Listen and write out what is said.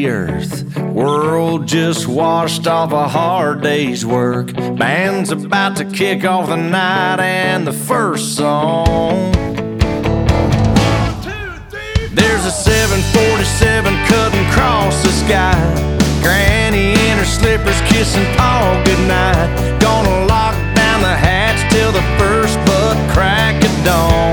earth. World just washed off a hard day's work. Band's about to kick off the night and the first song. There's a 747 cutting across the sky. Granny in her slippers kissing Paul goodnight. Gonna lock down the hatch till the first butt crack of dawn.